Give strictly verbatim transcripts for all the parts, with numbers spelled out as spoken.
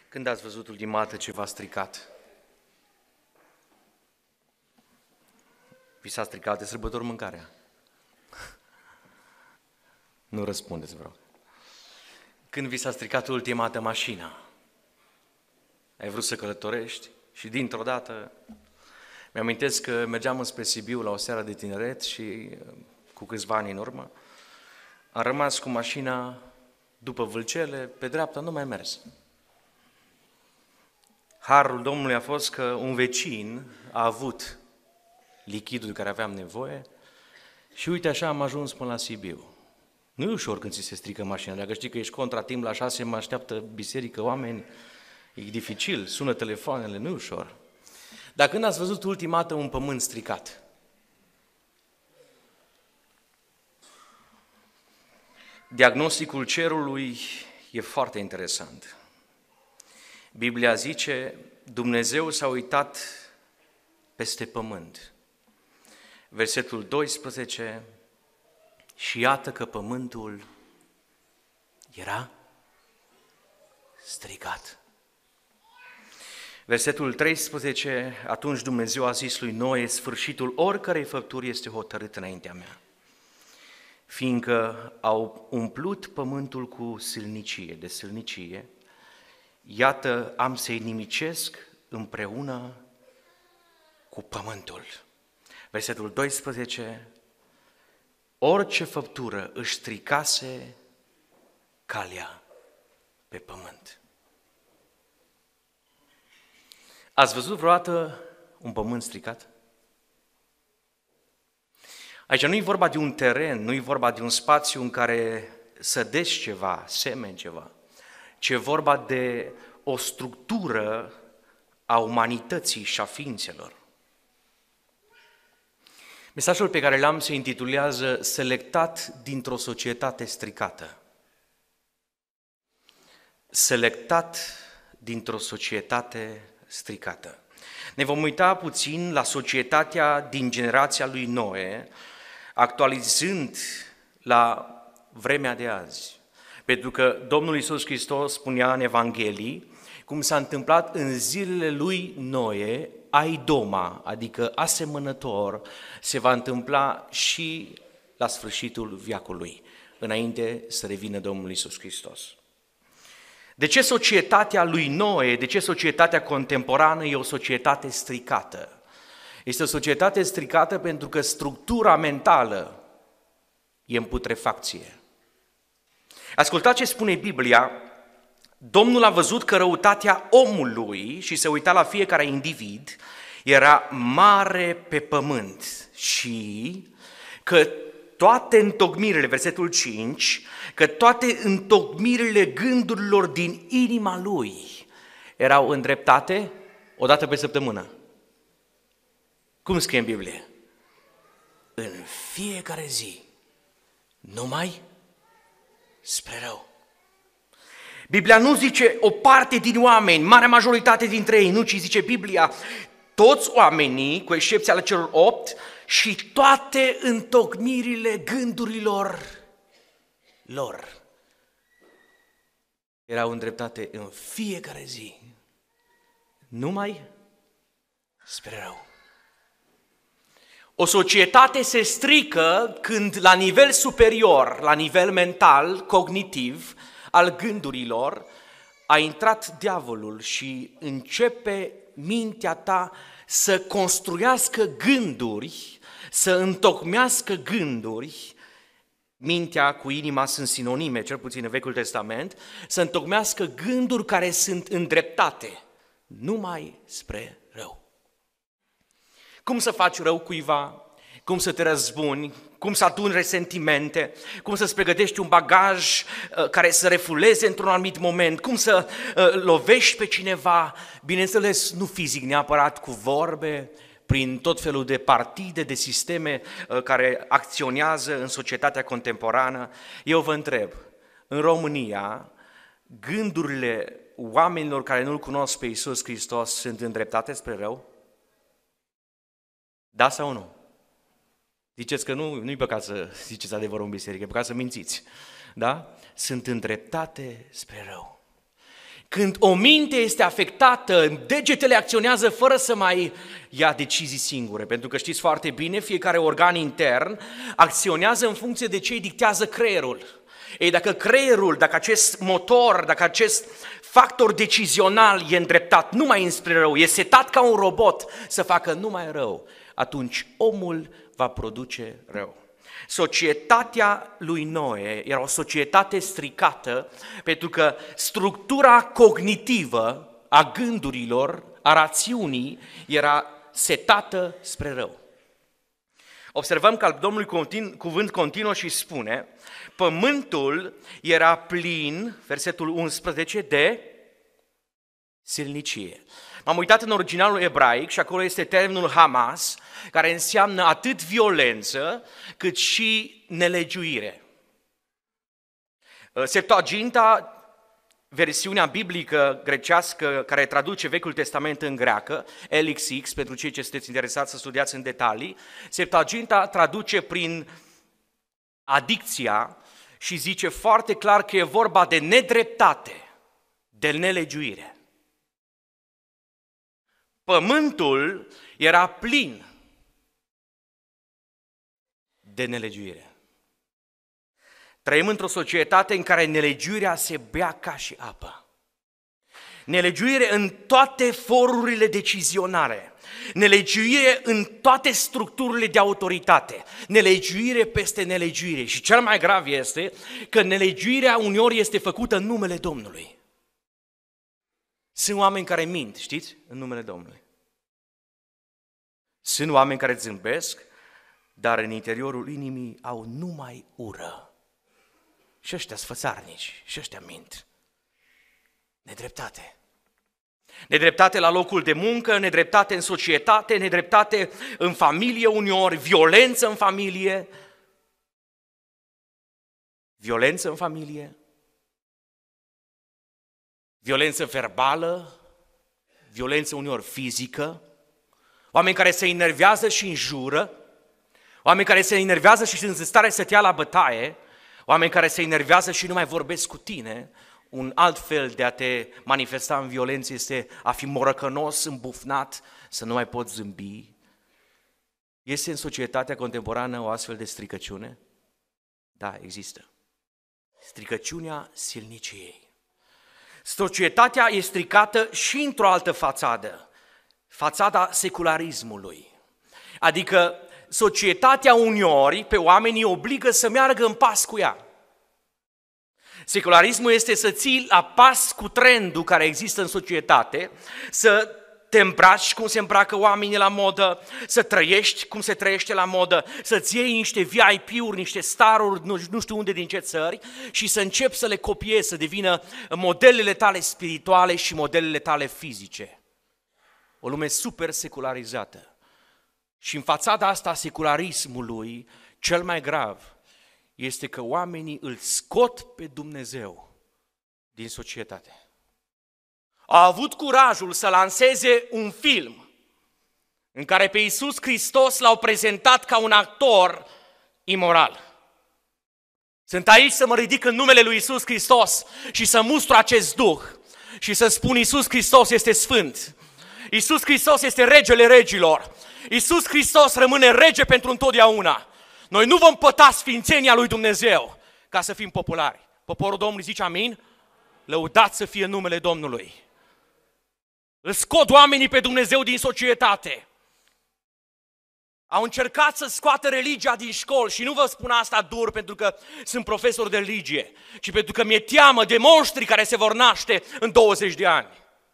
Când ați văzut ultima dată ceva stricat? Vi s-a stricat de sărbători mâncarea? Nu răspundeți, vreau. Când vi s-a stricat ultima dată mașina? Ai vrut să călătorești și dintr-o dată... Mi-amintesc că mergeam înspre Sibiu la o seară de tineret și cu câțiva ani în urmă am rămas cu mașina după Vâlcele, pe dreapta nu mai mers. Harul Domnului a fost că un vecin a avut lichidul de care aveam nevoie și uite așa am ajuns până la Sibiu. Nu e ușor când ți se strică mașina, dacă știi că ești contratimp la șase, mă așteaptă biserică, oameni, e dificil, sună telefoanele, nu e ușor. Dar când ați văzut ultima dată un pământ stricat? Diagnosticul cerului e foarte interesant. Biblia zice, Dumnezeu s-a uitat peste pământ. Versetul doisprezece, și iată că pământul era stricat. Versetul treisprezece, atunci Dumnezeu a zis lui Noe, sfârșitul oricărei făpturi este hotărât înaintea mea, fiindcă au umplut pământul cu sâlnicie, de sâlnicie, iată am să-i nimicesc împreună cu pământul. Versetul doisprezece, orice făptură își stricase calea pe pământ. Ați văzut vreodată un pământ stricat? Aici nu e vorba de un teren, nu e vorba de un spațiu în care sădești ceva, semeni ceva, ci e vorba de o structură a umanității și a ființelor. Mesajul pe care l-am se intitulează Selectat dintr-o societate stricată. Selectat dintr-o societate stricată. Ne vom uita puțin la societatea din generația lui Noe, actualizând la vremea de azi. Pentru că Domnul Iisus Hristos spunea în Evanghelii, cum s-a întâmplat în zilele lui Noe, aidoma, adică asemănător, se va întâmpla și la sfârșitul veacului, înainte să revină Domnul Iisus Hristos. De ce societatea lui Noe, de ce societatea contemporană e o societate stricată? Este o societate stricată pentru că structura mentală e în putrefacție. Ascultați ce spune Biblia, Domnul a văzut că răutatea omului, și se uita la fiecare individ, era mare pe pământ și că toate întocmirile, versetul cinci, că toate întocmirile gândurilor din inima lui erau îndreptate o dată pe săptămână. Cum scrie în Biblie? În fiecare zi, numai spre rău. Biblia nu zice o parte din oameni, marea majoritate dintre ei, nu, ci zice Biblia, toți oamenii, cu excepția ale celor opt, și toate întocmirile gândurilor lor erau îndreptate în fiecare zi, numai spre rău. O societate se strică când la nivel superior, la nivel mental, cognitiv, al gândurilor, a intrat diavolul și începe mintea ta să construiască gânduri, să întocmească gânduri, mintea cu inima sunt sinonime, cel puțin în Vechiul Testament, să întocmească gânduri care sunt îndreptate numai spre rău. Cum să faci rău cuiva? Cum să te răzbuni? Cum să aduni resentimente? Cum să-ți pregătești un bagaj uh, care să refuleze într-un anumit moment? Cum să uh, lovești pe cineva? Bineînțeles, nu fizic neapărat, cu vorbe, prin tot felul de partide, de sisteme uh, care acționează în societatea contemporană. Eu vă întreb, în România, gândurile oamenilor care nu-L cunosc pe Iisus Hristos sunt îndreptate spre rău? Da sau nu? Ziceți că nu, nu-i păcat să ziceți adevărul în biserică, e păcat să mințiți. Da? Sunt îndreptate spre rău. Când o minte este afectată, degetele acționează fără să mai ia decizii singure, pentru că știți foarte bine, fiecare organ intern acționează în funcție de ce îi dictează creierul. Ei, dacă creierul, dacă acest motor, dacă acest factor decizional e îndreptat numai înspre rău, e setat ca un robot să facă numai rău, atunci omul va produce rău. Societatea lui Noe era o societate stricată pentru că structura cognitivă a gândurilor, a rațiunii, era setată spre rău. Observăm că al Domnului continu, cuvânt continuă și spune: pământul era plin, versetul unsprezece, de silnicie. M-am uitat în originalul ebraic și acolo este termenul Hamas, care înseamnă atât violență cât și nelegiuire. Septuaginta, versiunea biblică grecească care traduce Vechiul Testament în greacă, L X X, pentru cei ce sunteți interesați să studiați în detalii, Septuaginta traduce prin adicția și zice foarte clar că e vorba de nedreptate, de nelegiuire. Pământul era plin de nelegiuire. Trăim într-o societate în care nelegiuirea se bea ca și apă. Nelegiuire în toate forurile decizionare, nelegiuire în toate structurile de autoritate, nelegiuire peste nelegiuire. Și cel mai grav este că nelegiuirea uneori este făcută în numele Domnului. Sunt oameni care mint, știți, în numele Domnului. Sunt oameni care zâmbesc, dar în interiorul inimii au numai ură. Și ăștia sfățarnici, și ăștia mint. Nedreptate. Nedreptate la locul de muncă, nedreptate în societate, nedreptate în familie uneori, violență în familie. Violență în familie. Violență verbală, violență uneori fizică, oameni care se enervează și înjură, oameni care se enervează și sunt în stare să te ia la bătaie, oameni care se enervează și nu mai vorbesc cu tine. Un alt fel de a te manifesta în violență este a fi morăcănos, îmbufnat, să nu mai poți zâmbi. Este în societatea contemporană o astfel de stricăciune? Da, există. Stricăciunea silniciei. Societatea e stricată și într-o altă fațadă, fațada secularismului. Adică societatea uneori pe oamenii obligă să meargă în pas cu ea. Secularismul este să ții la pas cu trendul care există în societate, să te îmbraci cum se îmbracă oamenii la modă, să trăiești cum se trăiește la modă, să-ți iei niște V I P-uri, niște staruri, nu, nu știu unde, din ce țări, și să începi să le copiezi, să devină modelele tale spirituale și modelele tale fizice. O lume super secularizată. Și în fațada asta a secularismului, cel mai grav este că oamenii îl scot pe Dumnezeu din societate. A avut curajul să lanseze un film în care pe Iisus Hristos l-au prezentat ca un actor imoral. Sunt aici să mă ridic în numele lui Iisus Hristos și să mustru acest duh și să spun: Iisus Hristos este sfânt. Iisus Hristos este regele regilor. Iisus Hristos rămâne rege pentru întotdeauna. Noi nu vom păta sfințenia lui Dumnezeu ca să fim populari. Poporul Domnului zice amin? Lăudați să fie numele Domnului. Îl scot oamenii pe Dumnezeu din societate. Au încercat să scoată religia din școli și nu vă spun asta dur pentru că sunt profesor de religie, ci pentru că mi-e teamă de monștri care se vor naște în douăzeci de ani.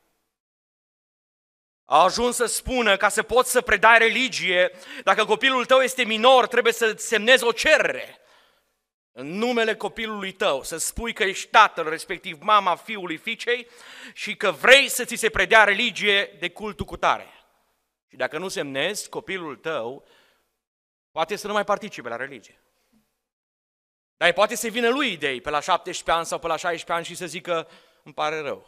Au ajuns să spună, ca să poți să predai religie, dacă copilul tău este minor, trebuie să semnezi o cerere în numele copilului tău, să spui că ești tatăl, respectiv mama fiului, fiicei, și că vrei să ți se predea religie de cultul cutare. Și dacă nu semnezi, copilul tău poate să nu mai participe la religie. Dar poate să vină lui idei pe la șaptesprezece ani sau pe la șaisprezece ani și să zică: îmi pare rău.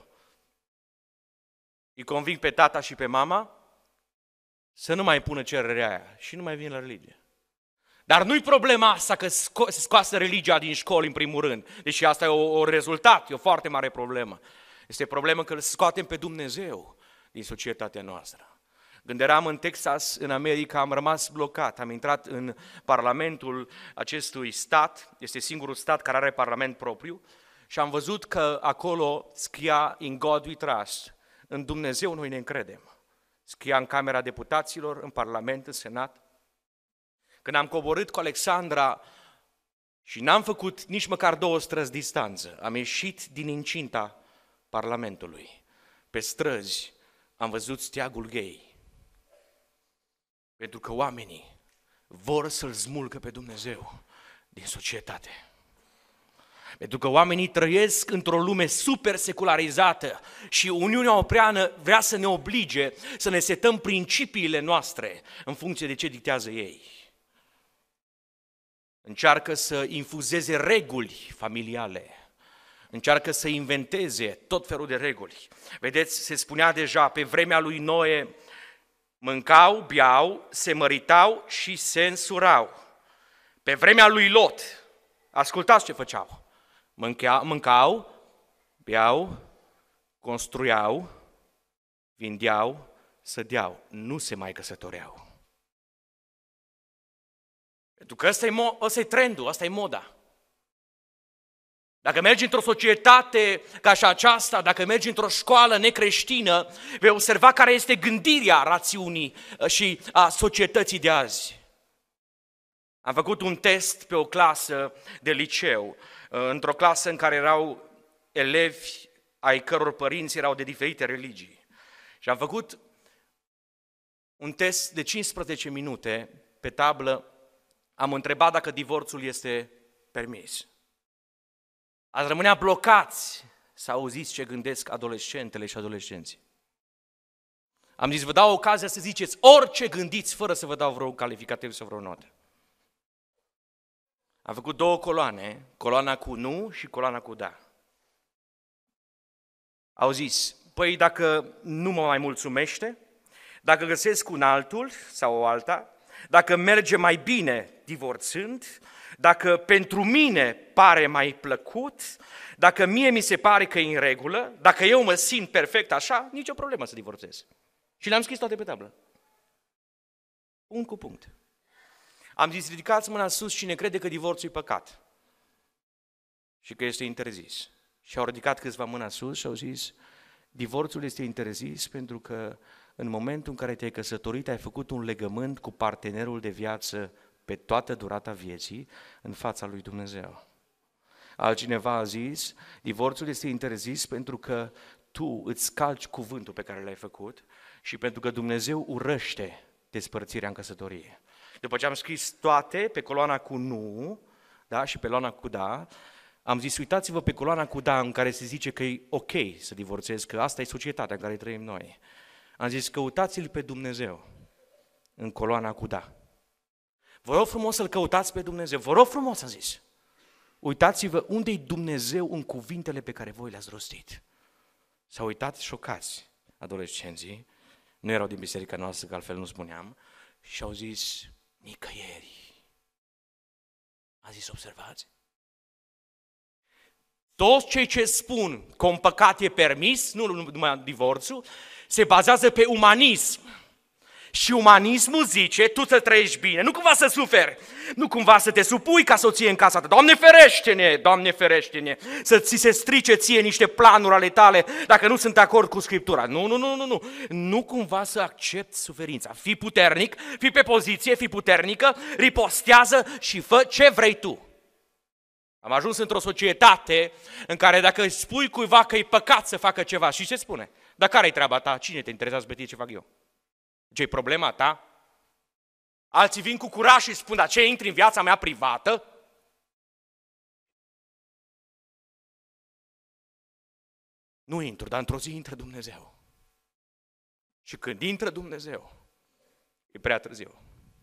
Îi conving pe tata și pe mama să nu mai pună cererea aia și nu mai vin la religie. Dar nu-i problema asta că sco- scoasă religia din școli în primul rând, deși asta e o, o rezultat, e o foarte mare problemă. Este problemă că îl scoatem pe Dumnezeu din societatea noastră. Când eram în Texas, în America, am rămas blocat. Am intrat în parlamentul acestui stat, este singurul stat care are parlament propriu, și am văzut că acolo scria In God we trust, în Dumnezeu noi ne încredem. Scria în Camera Deputaților, în Parlament, în Senat. Când am coborât cu Alexandra și n-am făcut nici măcar două străzi distanță, am ieșit din incinta Parlamentului. Pe străzi am văzut steagul gay. Pentru că oamenii vor să-L smulgă pe Dumnezeu din societate. Pentru că oamenii trăiesc într-o lume super secularizată și Uniunea Europeană vrea să ne oblige să ne setăm principiile noastre în funcție de ce dictează ei. Încearcă să infuzeze reguli familiale, încearcă să inventeze tot felul de reguli. Vedeți, se spunea deja pe vremea lui Noe, mâncau, beau, se măritau și se însurau. Pe vremea lui Lot, ascultați ce făceau. Mâncau, mâncau, beau, construiau, vindeau, sădeau. Nu se mai căsătoreau. Pentru că ăsta e, mo- ăsta e trendul, ăsta e moda. Dacă mergi într-o societate ca și aceasta, dacă mergi într-o școală necreștină, vei observa care este gândirea rațiunii și a societății de azi. Am făcut un test pe o clasă de liceu, într-o clasă în care erau elevi ai căror părinți erau de diferite religii. Și am făcut un test de cincisprezece minute pe tablă, am întrebat dacă divorțul este permis. Ați rămânea blocați să auziți ce gândesc adolescentele și adolescenții. Am zis, vă dau ocazia să ziceți orice gândiți fără să vă dau vreo calificativ sau vreo notă. Am făcut două coloane, coloana cu nu și coloana cu da. Au zis, păi dacă nu mă mai mulțumește, dacă găsesc un altul sau o alta, dacă merge mai bine divorțând, dacă pentru mine pare mai plăcut, dacă mie mi se pare că e în regulă, dacă eu mă simt perfect așa, nicio problemă să divorțez. Și le-am scris toate pe tablă. Punct cu punct. Am zis, ridicați mâna sus cine crede că divorțul e păcat și că este interzis. Și au ridicat câțiva mâna sus și au zis, divorțul este interzis pentru că în momentul în care te-ai căsătorit, ai făcut un legământ cu partenerul de viață pe toată durata vieții în fața lui Dumnezeu. Altcineva a zis, divorțul este interzis pentru că tu îți calci cuvântul pe care l-ai făcut și pentru că Dumnezeu urăște despărțirea în căsătorie. După ce am scris toate pe coloana cu nu, da, și pe coloana cu da, am zis, uitați-vă pe coloana cu da în care se zice că e ok să divorțezi, că asta e societatea în care trăim noi. Am zis, căutați-l pe Dumnezeu în coloana cu da. Vă rog frumos să-L căutați pe Dumnezeu. Vă rog frumos, am zis. Uitați-vă unde e Dumnezeu în cuvintele pe care voi le-ați rostit. S-au uitat șocați adolescenții, nu erau din biserica noastră, că altfel nu spuneam, și au zis, nicăieri. A zis, observați? Toți cei ce spun că un păcat e permis, nu numai divorțul, se bazează pe umanism. Și umanismul zice, tu să trăiești bine, nu cumva să suferi, nu cumva să te supui ca soție în casa ta. Doamne ferește-ne, Doamne ferește-ne, să ți se strice ție niște planuri ale tale dacă nu sunt de acord cu Scriptura. Nu, nu, nu, nu, nu, nu cumva să accepti suferința. Fii puternic, fii pe poziție, fii puternică, ripostează și fă ce vrei tu. Am ajuns într-o societate în care dacă îi spui cuiva că e păcat să facă ceva, și ce spune? Dar care-i treaba ta? Cine te interesează pe tine ce fac eu? Ce-i problema ta? Alții vin cu curaj și spun, dar ce intri în viața mea privată? Nu intru, dar într-o zi intră Dumnezeu. Și când intră Dumnezeu, e prea târziu.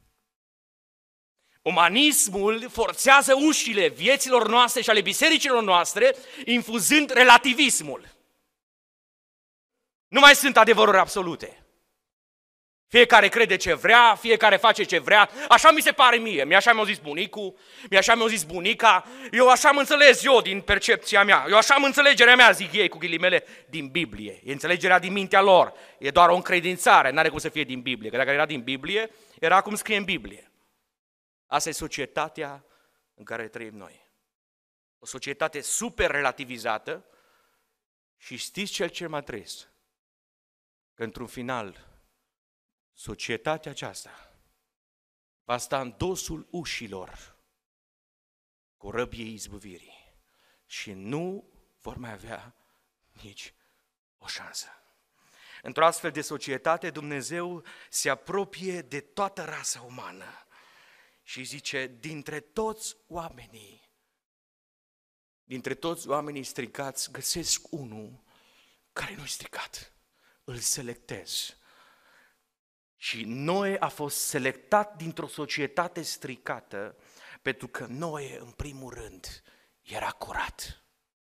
Umanismul forțează ușile vieților noastre și ale bisericilor noastre, infuzând relativismul. Nu mai sunt adevăruri absolute. Fiecare crede ce vrea, fiecare face ce vrea, așa mi se pare mie, mi-așa mi-a zis bunicul, mi-așa mi-a zis bunica, eu așa am înțeles eu din percepția mea, eu așa am înțelegerea mea, zic ei cu ghilimele, din Biblie, e înțelegerea din mintea lor, e doar o încredințare, n-are cum să fie din Biblie, că dacă era din Biblie, era cum scrie în Biblie. Asta e societatea în care trăim noi. O societate super relativizată și știți cel cel mai trist? Că într-un final, societatea aceasta va sta în dosul ușilor cu răbii izbăvirii și nu vor mai avea nici o șansă. Într-o astfel de societate, Dumnezeu se apropie de toată rasa umană și zice, dintre toți oamenii, dintre toți oamenii stricați, găsesc unul care nu-i stricat, îl selectez. Și Noe a fost selectat dintr-o societate stricată, pentru că Noe, în primul rând, era curat.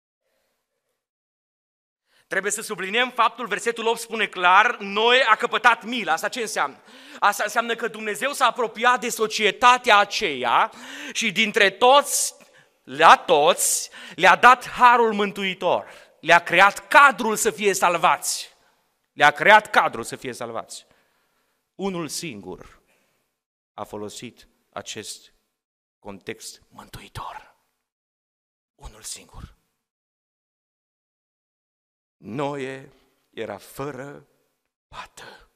Trebuie să subliniem faptul, versetul opt spune clar, Noe a căpătat milă. Asta ce înseamnă? Asta înseamnă că Dumnezeu s-a apropiat de societatea aceea și dintre toți, la toți, le-a dat harul mântuitor. Le-a creat cadrul să fie salvați. Le-a creat cadrul să fie salvați. Unul singur a folosit acest context mântuitor. Unul singur. Noe era fără pată.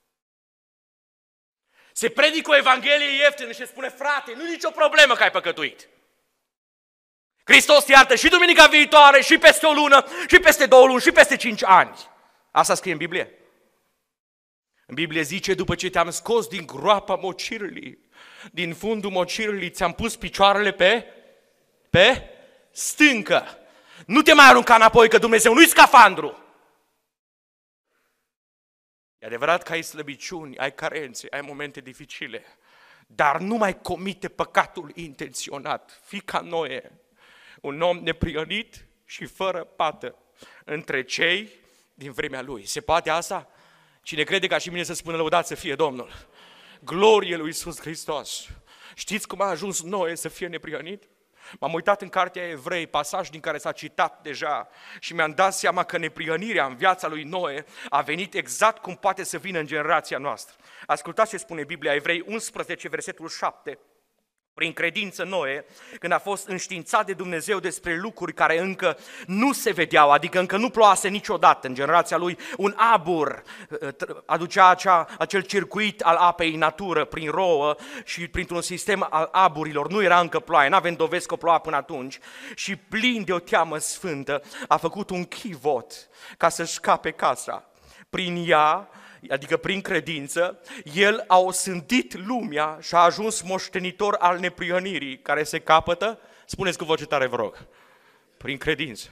Se predică o evanghelie ieftină și spune, frate, nu e nicio problemă că ai păcătuit. Hristos te iartă și duminica viitoare, și peste o lună, și peste două luni, și peste cinci ani. Asta scrie în Biblie. În Biblie zice, după ce te-am scos din groapa mocirlii, din fundul mocirlii, ți-am pus picioarele pe, pe stâncă. Nu te mai arunca înapoi, că Dumnezeu nu-i scafandru. E adevărat că ai slăbiciuni, ai carențe, ai momente dificile, dar nu mai comite păcatul intenționat. Fii ca Noe, un om neprihănit și fără pată între cei din vremea lui. Se poate asta? Cine crede ca și mine să spună lăudat să fie Domnul. Glorie lui Iisus Hristos. Știți cum a ajuns Noe să fie neprihănit? M-am uitat în cartea Evrei, pasaj din care s-a citat deja și mi-am dat seama că neprihănirea în viața lui Noe a venit exact cum poate să vină în generația noastră. Ascultați ce spune Biblia, Evrei unsprezece, versetul șapte. Prin credință Noe, când a fost înștiințat de Dumnezeu despre lucruri care încă nu se vedeau, adică încă nu ploase niciodată în generația lui, un abur aducea acea, acel circuit al apei în natură prin rouă și printr-un sistem al aburilor, nu era încă ploaie, n-avem dovezi că ploua până atunci, și plin de o teamă sfântă a făcut un chivot ca să-și scape casa. Prin ea, adică prin credință, el a osândit lumea și a ajuns moștenitor al neprihănirii, care se capătă, spuneți cu voce tare, vă rog, prin credință.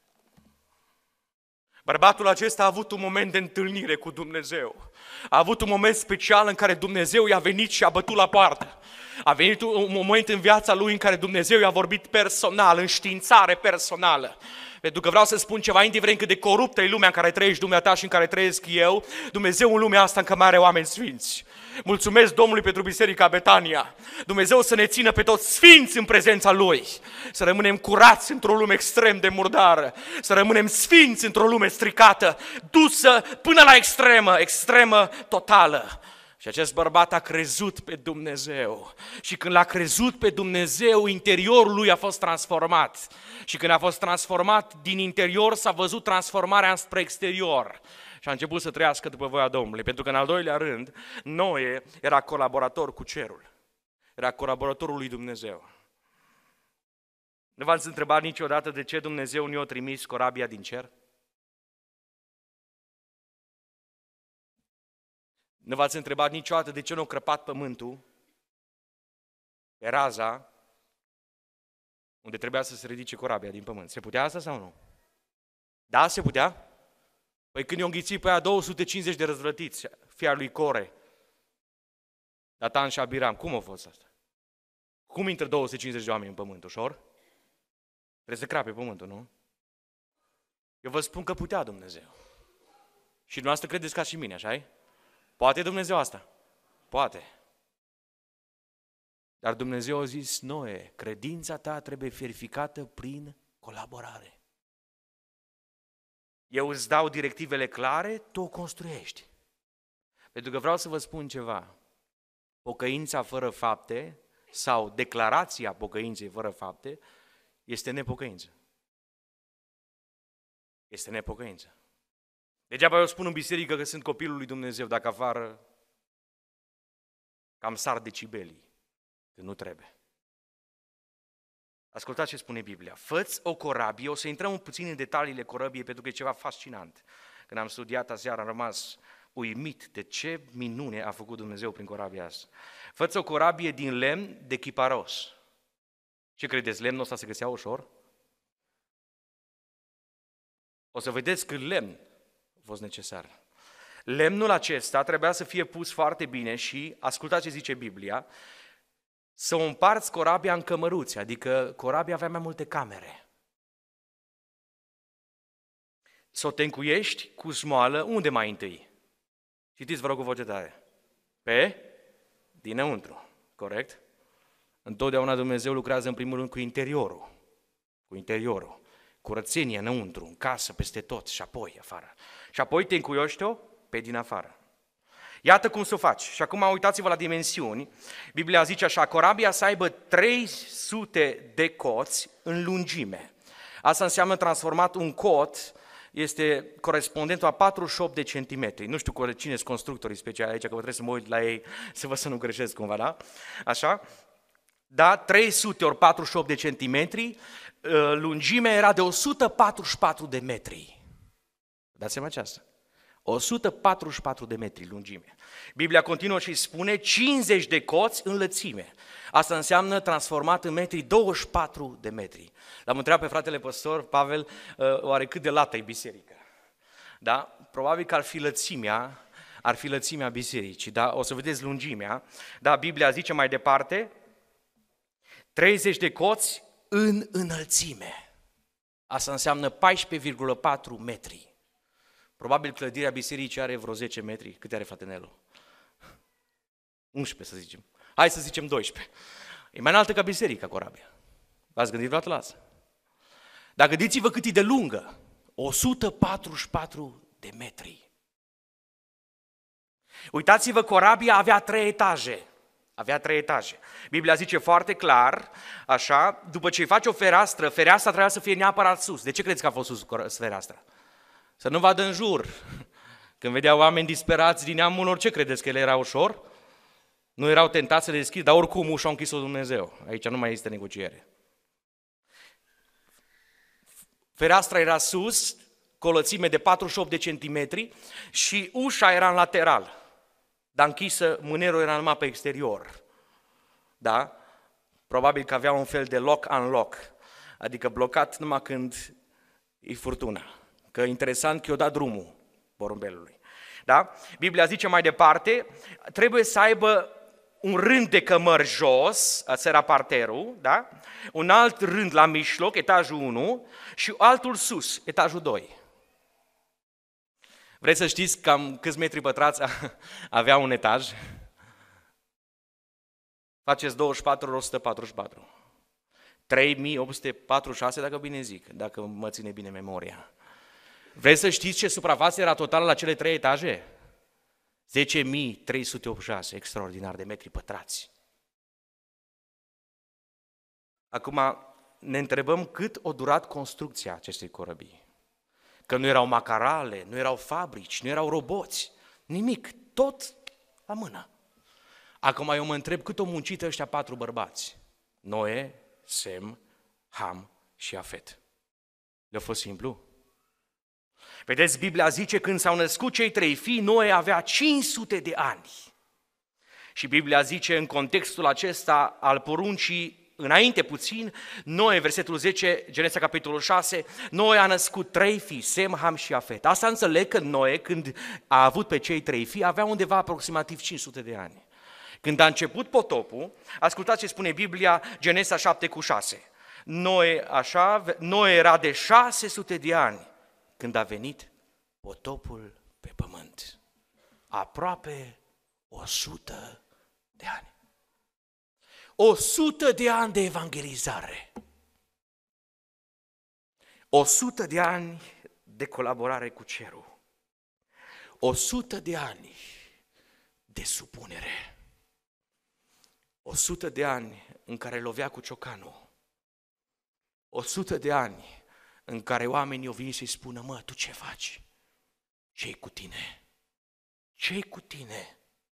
Bărbatul acesta a avut un moment de întâlnire cu Dumnezeu. A avut un moment special în care Dumnezeu i-a venit și a bătut la poartă. A venit un moment în viața lui în care Dumnezeu i-a vorbit personal, în științare personală. Pentru că vreau să spun ceva, indiferent cât de coruptă e lumea în care trăiești dumneata și în care trăiesc eu, Dumnezeu în lumea asta încă mai are oameni sfinți. Mulțumesc Domnului pentru Biserica Betania. Dumnezeu să ne țină pe toți sfinți în prezența Lui. Să rămânem curați într-o lume extrem de murdară. Să rămânem sfinți într-o lume stricată, dusă până la extremă, extremă totală. Și acest bărbat a crezut pe Dumnezeu. Și când l-a crezut pe Dumnezeu, interiorul lui a fost transformat. Și când a fost transformat din interior, s-a văzut transformarea spre exterior. Și a început să trăiască după voia Domnului. Pentru că în al doilea rând, Noe era colaborator cu cerul. Era colaboratorul lui Dumnezeu. Nu v-ați întrebat niciodată de ce Dumnezeu nu i-a trimis corabia din cer? Nu v-ați întrebat niciodată de ce nu a crăpat pământul pe raza unde trebuia să se ridice corabia din pământ? Se putea asta sau nu? Da, se putea? Păi când i-au înghițit pe aia două sute cincizeci de răzvrătiți, fia lui Core, Datan și Abiram, cum a fost asta? Cum intră două sute cincizeci de oameni în pământ? Ușor? Trebuie să crape pământul, nu? Eu vă spun că putea Dumnezeu. Și dumneavoastră credeți ca și mine, așa-i? Poate Dumnezeu asta? Poate. Dar Dumnezeu a zis, Noe, credința ta trebuie verificată prin colaborare. Eu îți dau directivele clare, tu o construiești. Pentru că vreau să vă spun ceva. Pocăința fără fapte sau declarația pocăinței fără fapte este nepocăință. Este nepocăință. Degeaba eu spun în biserică că sunt copilul lui Dumnezeu, dacă afară cam sar decibelii, că nu trebuie. Ascultați ce spune Biblia. Fă-ți o corabie, o să intrăm puțin în detaliile corăbiei pentru că e ceva fascinant. Când am studiat aseară am rămas uimit de ce minune a făcut Dumnezeu prin corabia asta. Fă-ți o corabie din lemn de chiparos. Ce credeți, lemnul ăsta se găsea ușor? O să vedeți că lemn a fost necesar. Lemnul acesta trebuia să fie pus foarte bine și, ascultați ce zice Biblia, să o împarți corabia în cămăruți, adică corabia avea mai multe camere. Să o tencuiești cu smoală, unde mai întâi? Citiți, vă rog, cu voce tare. Pe? Dinăuntru, corect? Întotdeauna Dumnezeu lucrează în primul rând cu interiorul, cu interiorul, curățenie înăuntru, în casă, peste tot și apoi afară. Și apoi tencuiești-o pe din afară. Iată cum să o faci. Și acum uitați-vă la dimensiuni. Biblia zice așa, corabia să aibă trei sute de coți în lungime. Asta înseamnă transformat un cot, este corespondentul a patruzeci și opt de centimetri. Nu știu cine sunt constructorii speciali aici, că vă trebuie să mă uit la ei, să văd să nu greșesc cumva, da? Așa? Da, trei sute ori patruzeci și opt de centimetri, lungimea era de o sută patruzeci și patru de metri. Dați seama ce asta? o sută patruzeci și patru de metri lungime. Biblia continuă și spune cincizeci de coți în lățime. Asta înseamnă transformat în metri douăzeci și patru de metri. L-am întrebat pe fratele păstor, Pavel, oare cât de lată e biserică? Da? Probabil că ar fi lățimea, ar fi lățimea bisericii, da? O să vedeți lungimea. Da? Biblia zice mai departe, treizeci de coți în înălțime. Asta înseamnă paisprezece virgulă patru metri. Probabil clădirea bisericii are vreo zece metri. Câte are fratenelul? unsprezece să zicem. Hai să zicem doisprezece. E mai înaltă ca biserica, corabia. V-ați gândit vreodată la asta? Dar gândiți-vă cât e de lungă. o sută patruzeci și patru de metri. Uitați-vă, corabia avea trei etaje. Avea trei etaje. Biblia zice foarte clar, așa, după ce îi faci o fereastră, fereastra trebuia să fie neapărat sus. De ce credeți că a fost sus fereastra? Să nu vadă în jur. Când vedeau oameni disperați din neamul lor, ce credeți, că ele era ușor? Nu erau tentați să le deschid, dar oricum ușa a închis-o Dumnezeu. Aici nu mai este negociere. Fereastra era sus, cu o lățime de patruzeci și opt de centimetri și ușa era în lateral. Dar închisă, mânerul era numai pe exterior. Da? Probabil că avea un fel de lock-unlock, adică blocat numai când e furtuna. Că interesant că i-o dat drumul porumbelului. Da? Biblia zice mai departe, trebuie să aibă un rând de cămări jos, ăsta era parterul, da? Un alt rând la mijloc, etajul unu, și altul sus, etajul doi. Vreți să știți cam câți metri pătrați avea un etaj? Faceți douăzeci și patru ori o sută patruzeci și patru. trei mii opt sute patruzeci și șase, dacă bine zic, dacă mă ține bine memoria. Vreți să știți ce suprafață era totală la cele trei etaje? zece mii trei sute optzeci și șase, extraordinar de metri pătrați. Acum ne întrebăm cât a durat construcția acestei corăbii. Că nu erau macarale, nu erau fabrici, nu erau roboți, nimic, tot la mână. Acum eu mă întreb cât au muncit ăștia patru bărbați. Noe, Sem, Ham și Afet. Le-a fost simplu? Vedeți, Biblia zice, când s-au născut cei trei fii, Noe avea cinci sute de ani. Și Biblia zice, în contextul acesta al poruncii, înainte puțin, Noe, versetul zece, Genesa capitolul șase, Noe a născut trei fii, Sem, Ham și Afet. Asta înțeleg că Noe, când a avut pe cei trei fii, avea undeva aproximativ cinci sute de ani. Când a început potopul, ascultați ce spune Biblia, Genesa șapte cu șase. Noe, așa, Noe era de șase sute de ani când a venit potopul pe pământ. Aproape O sută de ani. O sută de ani de evangelizare. O sută de ani de colaborare cu cerul. O sută de ani de supunere. O sută de ani în care lovea cu ciocanul. O sută de ani în care oamenii au venit să-i spună, mă, tu ce faci? Ce-i cu tine? Ce-i cu tine?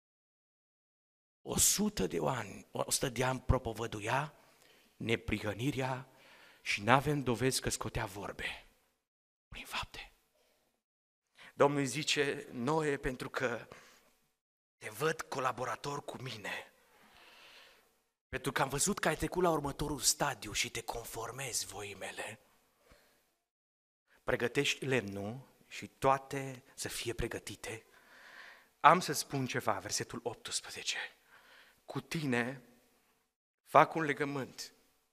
O sută de ani, o sută de ani propovăduia neprihănirea și n-avem dovezi că scotea vorbe prin fapte. Domnul îi zice, Noe, pentru că te văd colaborator cu mine, pentru că am văzut că ai trecut la următorul stadiu și te conformezi voii mele, pregătești lemnul și toate să fie pregătite. Am să spun ceva, versetul optsprezece. Cu tine fac un legământ.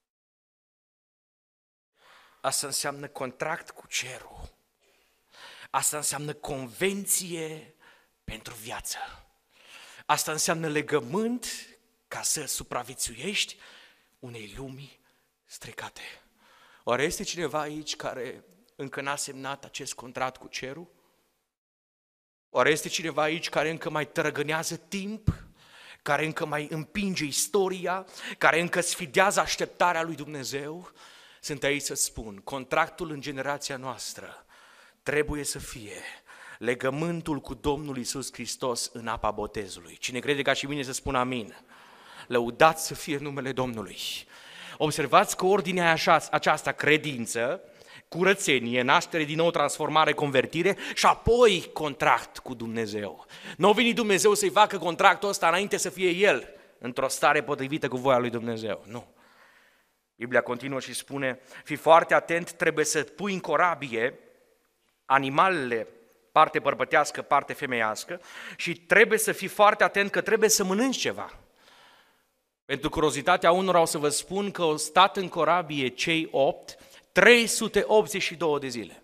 Asta înseamnă contract cu cerul. Asta înseamnă convenție pentru viață. Asta înseamnă legământ ca să supraviețuiești unei lumi stricate. Oare este cineva aici care încă n-a semnat acest contract cu cerul? Oare este cineva aici care încă mai tărăgânează timp? Care încă mai împinge istoria? Care încă sfidează așteptarea lui Dumnezeu? Sunt aici să spun, contractul în generația noastră trebuie să fie legământul cu Domnul Iisus Hristos în apa botezului. Cine crede ca și mine să spună amin. Lăudat să fie numele Domnului. Observați că ordinea așa, aceasta, credință, curățenie, naștere din nou, transformare, convertire și apoi contract cu Dumnezeu. Nu a venit Dumnezeu să-i facă contractul ăsta înainte să fie El într-o stare potrivită cu voia lui Dumnezeu. Nu. Biblia continuă și spune, fii foarte atent, trebuie să pui în corabie animalele, parte bărbătească, parte femeiască, și trebuie să fii foarte atent că trebuie să mănânci ceva. Pentru curiozitatea unora o să vă spun că au stat în corabie cei opt trei sute optzeci și două de zile.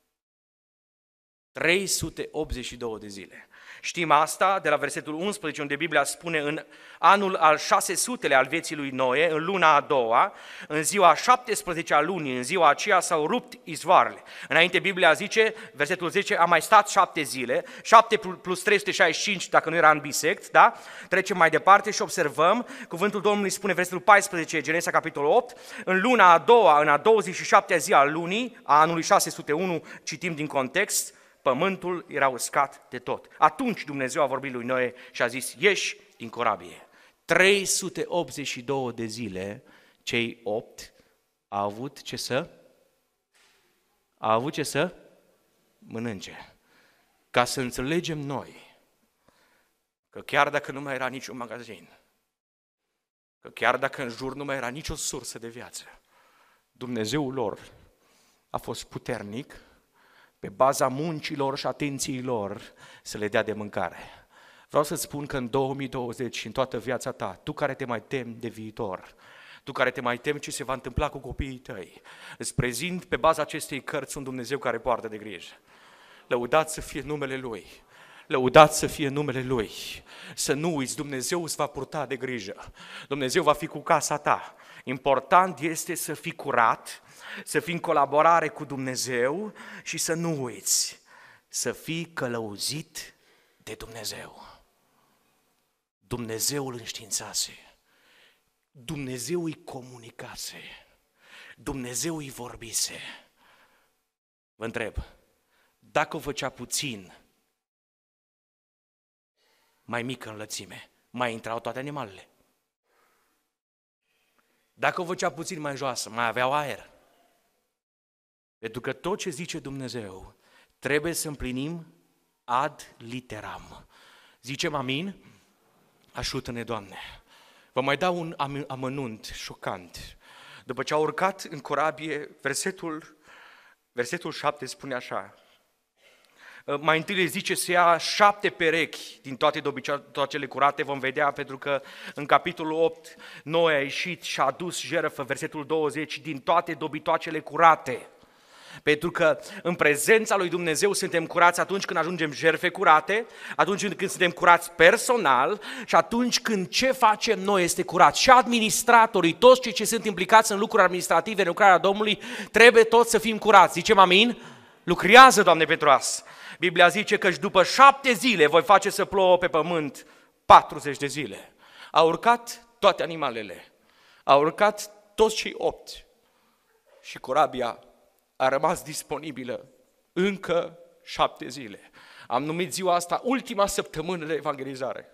trei sute optzeci și două de zile. Știm asta de la versetul unsprezece, unde Biblia spune în anul al șase sutele al vieții lui Noe, în luna a doua, în ziua a șaptesprezecea a lunii, în ziua aceea s-au rupt izvoarele. Înainte Biblia zice, versetul zece, a mai stat șapte zile, șapte plus trei sute șaizeci și cinci, dacă nu era în bisect, da? Trecem mai departe și observăm, cuvântul Domnului spune, versetul paisprezece, Genesa capitolul opt, în luna a doua, în a douăzeci și șaptea zi a lunii, a anului șase sute unu, citim din context, pământul era uscat de tot. Atunci Dumnezeu a vorbit lui Noe și a zis, ieși din corabie. trei sute optzeci și două de zile, cei opt au avut ce să? Au avut ce să? Mănânce. Ca să înțelegem noi că chiar dacă nu mai era niciun magazin, că chiar dacă în jur nu mai era nicio sursă de viață, Dumnezeul lor a fost puternic pe baza muncilor și atenției lor să le dea de mâncare. Vreau să-ți spun că în două mii douăzeci și în toată viața ta, tu care te mai temi de viitor, tu care te mai temi ce se va întâmpla cu copiii tăi, îți prezint pe baza acestei cărți un Dumnezeu care poartă de grijă. Lăudat să fie numele Lui. Lăudat să fie numele Lui. Să nu uiți, Dumnezeu îți va purta de grijă. Dumnezeu va fi cu casa ta. Important este să fii curat, să fii în colaborare cu Dumnezeu și să nu uiți, să fii călăuzit de Dumnezeu. Dumnezeu îl înștiințase, Dumnezeu îi comunicase, Dumnezeu îi vorbise. Vă întreb, dacă o făcea puțin mai mică în lățime, mai intrau toate animalele? Dacă o făcea puțin mai joasă, mai aveau aer? Pentru că tot ce zice Dumnezeu trebuie să împlinim ad literam. Zicem amin? Ajută-ne, Doamne! Vă mai dau un amănunt șocant. După ce au urcat în corabie, versetul, versetul șapte spune așa. Mai întâi le zice să ia șapte perechi din toate dobitoacele curate, vom vedea, pentru că în capitolul opt Noe a ieșit și a adus jertfă, versetul douăzeci, din toate dobitoacele curate. Pentru că în prezența lui Dumnezeu suntem curați atunci când ajungem jertfe curate, atunci când suntem curați personal și atunci când ce facem noi este curat. Și administratorii, toți cei ce sunt implicați în lucruri administrative, în lucrarea Domnului, trebuie toți să fim curați. Zicem amin? Lucrează, Doamne, pentru asta. Biblia zice că și după șapte zile voi face să plouă pe pământ patruzeci de zile. Au urcat toate animalele, au urcat toți cei opt și corabia a rămas disponibilă încă șapte zile. Am numit ziua asta ultima săptămână de evangelizare.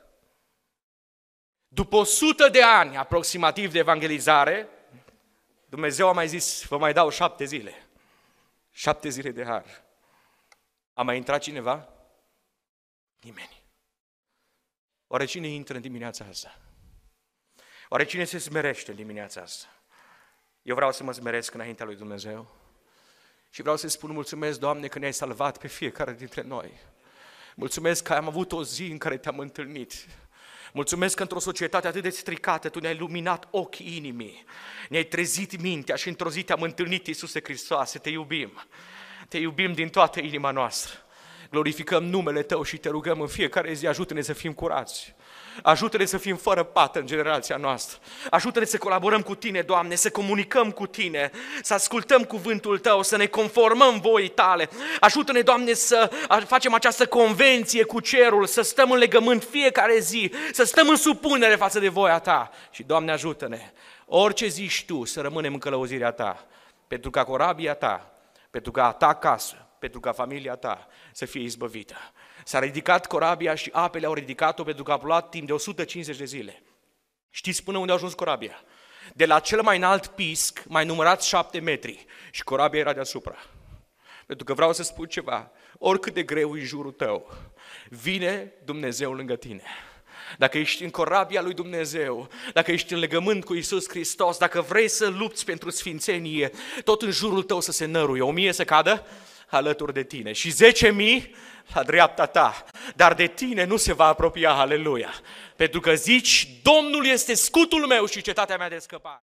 După o sută de ani aproximativ de evangelizare, Dumnezeu a mai zis, vă mai dau șapte zile. Șapte zile de har. A mai intrat cineva? Nimeni. Oare cine intră în dimineața asta? Oare cine se smerește în dimineața asta? Eu vreau să mă smeresc înaintea lui Dumnezeu și vreau să-i spun mulțumesc, Doamne, că ne-ai salvat pe fiecare dintre noi. Mulțumesc că am avut o zi în care te-am întâlnit. Mulțumesc că într-o societate atât de stricată Tu ne-ai luminat ochii inimii, ne-ai trezit mintea și într-o zi te-am întâlnit, Iisuse Hristoase, te iubim. Te iubim din toată inima noastră. Glorificăm numele Tău și Te rugăm în fiecare zi, ajută-ne să fim curați. Ajută-ne să fim fără pată în generația noastră. Ajută-ne să colaborăm cu Tine, Doamne, să comunicăm cu Tine, să ascultăm cuvântul Tău, să ne conformăm voii Tale. Ajută-ne, Doamne, să facem această convenție cu cerul, să stăm în legământ fiecare zi, să stăm în supunere față de voia Ta. Și, Doamne, ajută-ne, orice zici Tu, să rămânem în călăuzirea Ta, pentru ca corabia Ta, pentru ca a Ta casă, pentru ca familia ta să fie izbăvită. S-a ridicat corabia și apele au ridicat-o pentru că a plouat timp de o sută cincizeci de zile. Știți până unde a ajuns corabia? De la cel mai înalt pisc, mai numărat șapte metri și corabia era deasupra. Pentru că vreau să spun ceva, oricât de greu e în jurul tău, vine Dumnezeu lângă tine. Dacă ești în corabia lui Dumnezeu, dacă ești în legământ cu Iisus Hristos, dacă vrei să lupți pentru sfințenie, tot în jurul tău să se năruie, o mie să cadă alături de tine și zece mii la dreapta ta, dar de tine nu se va apropia, aleluia, pentru că zici, Domnul este scutul meu și cetatea mea de scăpare.